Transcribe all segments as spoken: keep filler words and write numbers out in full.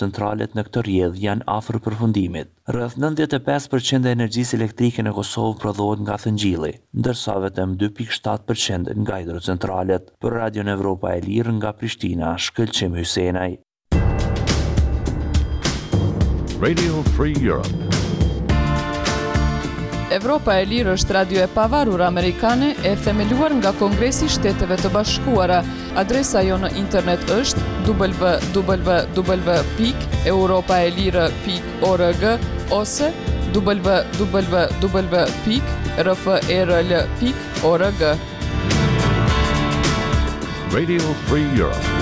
centralet në këtë rrjedhë janë afër përfundimit. Rreth nëntëdhjetë e pesë përqind e energjisë elektrike në Kosovë prodhohet nga thëngjilli, ndërsa vetëm dy pikë shtatë përqind nga hidrocentralet. Për Radion Evropa e Lirë nga Prishtina, Shkëlqim Hysenaj. Radio Free Europe. Evropa e Lirë është radio e pavarur amerikane e themeluar nga Kongresi i Shteteve të Bashkuara. Adresa jo në internet është w w w pikë europaelire pikë org ose w w w pikë r f e r l pikë org. Radio Free Europe.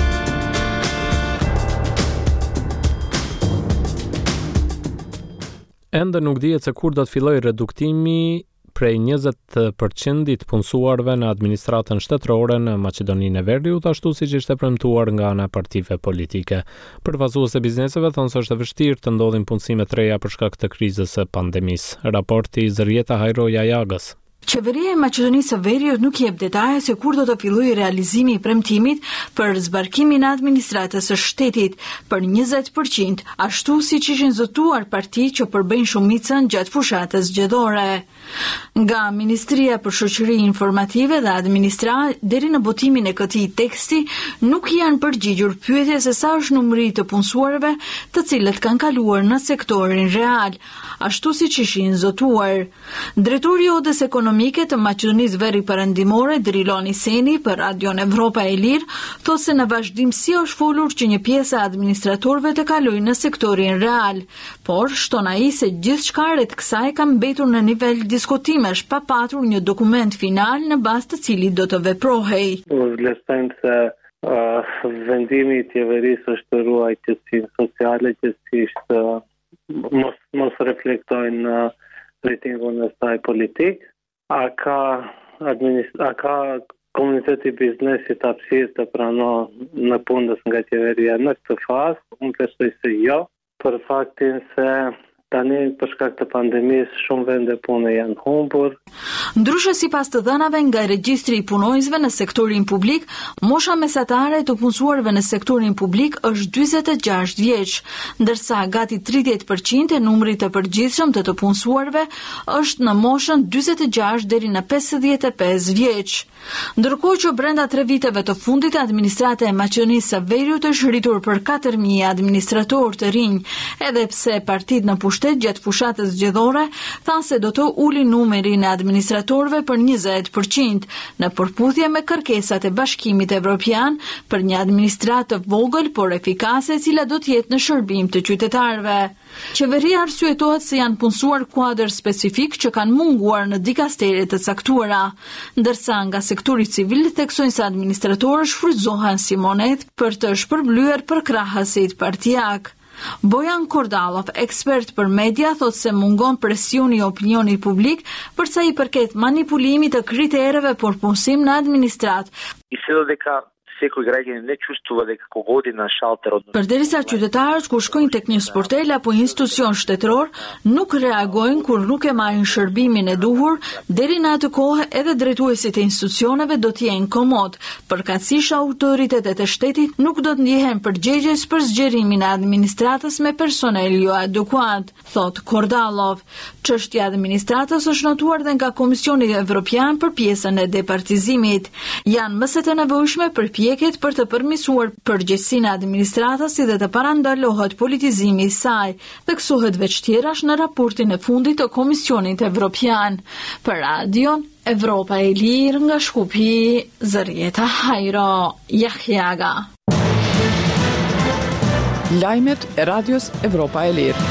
Ende nuk dihet se kur do të fillojë reduktimi prej njëzet përqind të punësuarve në administratën shtetërore në Maqedoninë e Veriut, ashtu siç ishte premtuar nga ana e partive politike. Përvasues e bizneseve thonë se është e vështirë të ndodhin punësime të reja për shkak të krizës së pandemisë. Raporti Zërieta Hajroja Jagës. Qeveria e Maqedonisë së Veriut nuk jep detaje se kur do të fillojë realizimi i premtimit për zbarkimin e administratës së shtetit për njëzet përqind, ashtu siç ishin zotuar partitë që përbëjnë shumicën gjatë fushatës zgjedhore. Nga Ministria për Shoqëri Informative dhe Administra, deri në botimin e këtij teksti, nuk janë përgjigjur pyetjes se sa është numri të punësuarve të cilët kanë kaluar në sektorin real, ashtu siç ishin zotuar. Drejtori i Odës Ekonomike të Maqedonisë Veri Perëndimore, Drilon Iseni, për Radion Evropa e Lirë, thotë se në vazhdimsi është folur që një pjesë e administratorëve të kalojnë në sektorin real, por shton ai se gjithçka rreth kësaj ka mbetur në nivel diskutimesh pa patur një dokument final në bazë të cilit do të veprohej. Vlerësojmë se uh, vendimi i qeverisë është të ruajë qetësinë sociale, qetësisht uh, mos mos reflektojnë në rejtingun e saj politik. A ka administ- a ka komuniteti biznesit hapësirë të pranon në punës nga qeveria në këtë fazë? Unë besoj se jo, për faktin se tani për shkak të pandemisë shumë vende pune janë humbur. Ndryshe sipas të dhënave nga regjistri i punonjësve në sektorin publik, mosha mesatare të punësuarve në sektorin publik është dyzet e gjashtë vjeç, ndërsa gati tridhjetë përqind e numrit të përgjithshëm të të punësuarve është në moshën dyzet e gjashtë deri në pesëdhjetë e pesë vjeç. Ndërkohë që brenda tre viteve të fundit administrata e Maqedonisë së Veriut është rritur për katër mijë administratorë të rinj, edhe pse partitë në pushtet gjatë fushatës zgjedhore thanë se do të ulin numrin e administratorëve për njëzet përqind, në përputhje me kërkesat e Bashkimit Evropian për një administratë të vogël por efikase e cila do të jetë në shërbim të qytetarëve. Qeveria arsyetohet se janë punësuar kuadër specifik që kanë munguar në dikastere të caktuara, ndërsa nga sektori civil theksojnë se administratorët shfrytëzohen si monedhë për të shpërblyer për krahësit partijak. Bojan Kordalov, ekspert për media, thotë se mungon presioni i opinionit publik për sa i përket manipulimit të kritereve për punësim në administratë. I se do deka секој граѓанин не чувствува дека кога оди на шалтер од Përderisa qytetarët kur shkojnë tek një sportel apo institucion shtetëror nuk reagojnë kur nuk e marrin shërbimin e duhur, deri në atë kohë edhe drejtuesit e institucioneve do të jenë komod. Përkatësisht autoritetet e shtetit nuk do të ndihen përgjegjës për zgjerimin e administratës me personel jo adekuat, thot Kordalov. Çështja e administratës është notuar dhe nga Komisioni Evropian për pjesën e departizimit. Janë mëse të nevojshme për pjekjet për të përmirësuar përgjegjësinë e administratës si dhe të parandalohet politizimi i saj, theksohet veç tjerash në raportin e fundit të Komisionit Evropian. Për Radion Evropa e Lirë nga Shkupi, Zërieta Hajro Jahjaga. Lajmet e Radios Evropa e Lirë.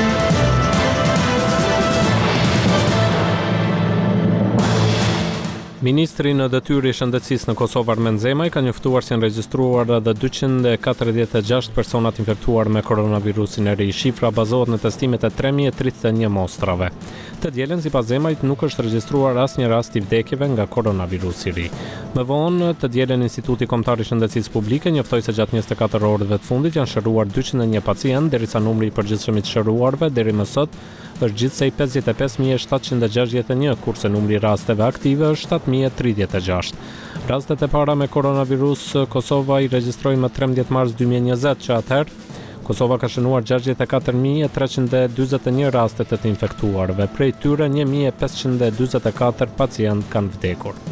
Ministri në detyrë i shëndetësisë në Kosovë Armen Zemaj ka njoftuar se janë regjistruar edhe dyqind e katërdhjetë e gjashtë personat infektuar me koronavirusin e ri. Shifra bazohet në testimet e tre mijë e tridhjetë e një mostrave. Të dielën sipas Zemajt nuk është regjistruar asnjë rast i vdekjeve nga koronavirusi i ri. Më vonë, të dielën Instituti Kombëtar i Shëndetësisë Publike njoftoi se gjatë njëzet e katër orëve të fundit janë shëruar dyqind e një pacient, derisa numri i përgjithshëm i shëruarve deri më sot është gjithsej pesëdhjetë e pesë mijë shtatëqind e gjashtëdhjetë e një, kurse numri i rasteve aktive është shtatë mijë e tridhjetë e gjashtë. Rastet e para me koronavirus Kosova i regjistroi më trembëdhjetë mars dy mijë e njëzet, që atëherë Kosova ka shënuar gjashtëdhjetë e katër mijë e treqind e dyzet e një raste të të infektuarve, prej tyre një mijë e pesëqind e dyzet e katër pacientë kanë vdekur.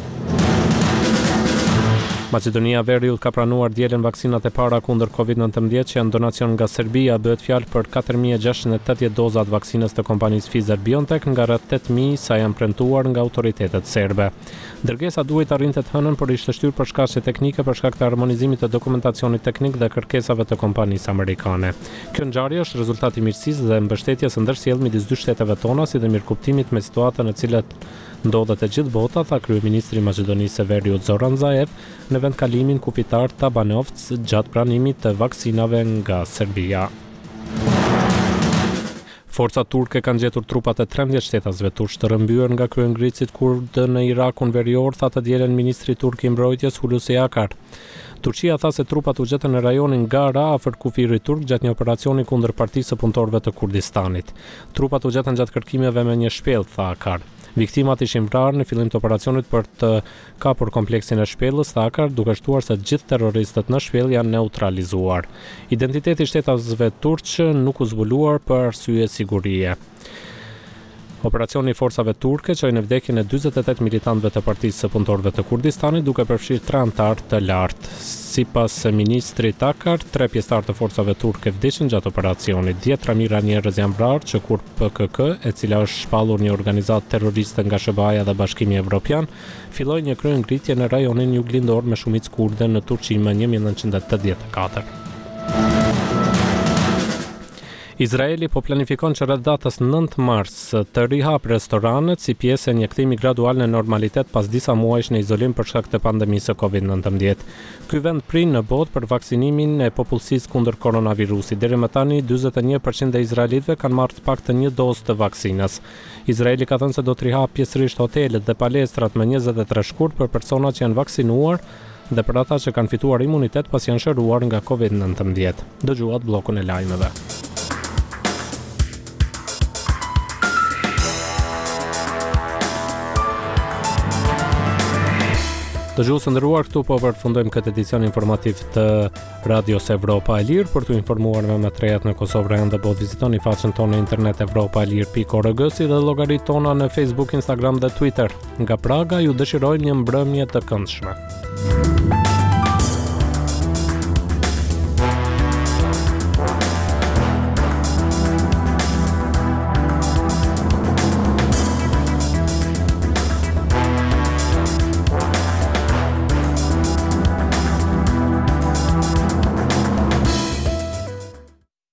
Maqedonia e Veriut ka pranuar dielën vaksinat e para kundër kovid nineteen që janë donacion nga Serbia, bëhet fjalë për katër mijë e gjashtëqind e tetëdhjetë doza të vaksinës të kompanisë Pfizer-BioNTech nga rreth tetë mijë sa janë premtuar nga autoritetet serbe. Dërgesa duhet të arrinte të hënën, por ishte shtyrë për shkaqe teknike për shkak të harmonizimit të dokumentacionit teknik dhe kërkesave të kompanisë amerikane. Kjo ngjarje është rezultati i mirësisë dhe mbështetjes së ndërsjellë midis dy shteteve tona, si dhe mirëkuptimit me situatën në cilat ndodhet e gjithë bota, tha kryeministri i Maqedonisë së Veriut Zoran Zaev në vendkalimin kufitar Tabanovc gjatë pranimit të vaksinave nga Serbia. Forcat turke kanë gjetur trupat e trembëdhjetë shtetasve turq të rrëmbyer nga kryengritësit kurdë në Irakun verior, tha të dielën ministri turk i mbrojtjes Hulusi Akar. Turqia tha se trupat u gjetën në rajonin Gara afër kufirit turk gjatë një operacioni kundër partisë së punëtorëve të Kurdistanit. Trupat u gjetën gjatë kërkimeve me një shpellë, tha Akar. Viktimat ishin vrarë në fillim të operacionit për të kapur kompleksin e shpellës, tha Akar, duke shtuar se gjithë terroristët në shpellë janë neutralizuar. Identiteti i shtetasve turq nuk u zbuluar për arsye sigurie. Operacioni i forcave turke çoi në vdekjen e dyzet e tetë militantëve të Partisë së Punëtorëve të Kurdistanit, duke përfshirë tre anëtar të lartë. Sipas ministrit Akar, tre pjesëtar të forcave turke vdeshin gjatë operacionit. dhjetë mijëra njerëz janë vrarë, që kur P K K, e cila është shpallur një organizatë terroriste nga S B A-ja dhe Bashkimi Evropian, filloi një kryengritje në rajonin juglindor me shumicë kurde në Turqi më një mijë e nëntëqind e tetëdhjetë e katër. Izraeli po planifikon që rreth datës nëntë mars të rihap restoranet si pjesë e një kthimi gradual në normalitet pas disa muajsh në izolim për shkak të pandemisë së kovid nineteen. Ky vend prin në botë për vaksinimin e popullsisë kundër koronavirusit. Deri më tani dyzet e një përqind e izraelitëve kanë marrë të paktën një dozë të vaksinës. Izraeli ka thënë se do të rihap pjesërisht hotelet dhe palestrat më njëzet e tre shkurt për personat që janë vaksinuar dhe për ata që kanë fituar imunitet pas janë shëruar nga kovid nineteen. Dëgjuat bllokun e lajmeve. Dëgjuesë nderuar, këtu po përfundojmë këtë edicion informativ të Radios Evropa e Lirë. Për t'u informuar me më të rejat në Kosovë rënd, do vizitoni faqen tonë në internet evropa e lirë pikë org si dhe llogaritë tona në Facebook, Instagram dhe Twitter. Nga Praga ju dëshirojmë një mbrëmje të këndshme.